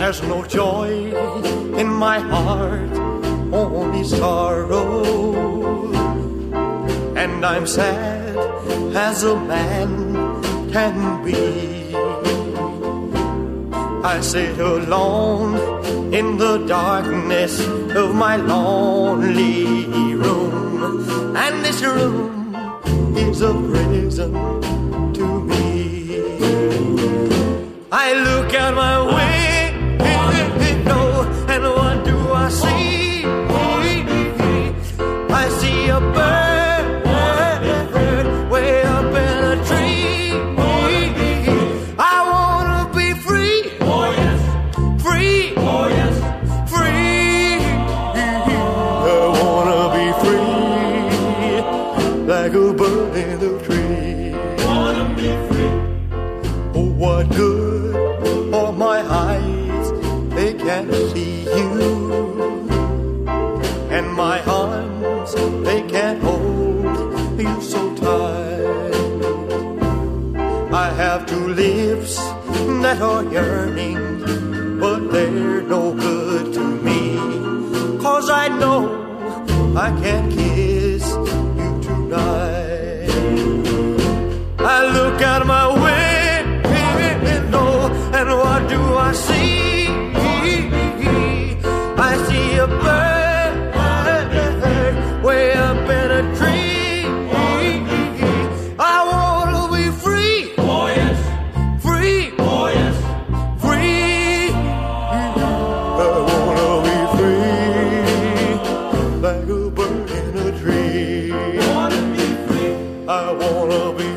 There's no joy in my heart, only sorrow. And I'm sad as a man can be. I sit alone in the darkness of my lonely room, and this room is a prison to me. I look out my window, and what do I see? I see a bird way up in a tree. I wanna be free. Oh yes, free. Oh yes, free. I wanna be free, like a bird in the tree. Wanna be free. Oh, what good are my eyes? They can't see you, and my arms, they can't hold you so tight. I have two lips that are yearning, but they're no good to me, 'cause I know I can't kiss you tonight. I look out my window, and what do I see? I see a bird way up in a tree. I wanna be free. Oh yes, free. Oh yes, free. I wanna be free, like a bird in a tree. Wanna be free. I wanna be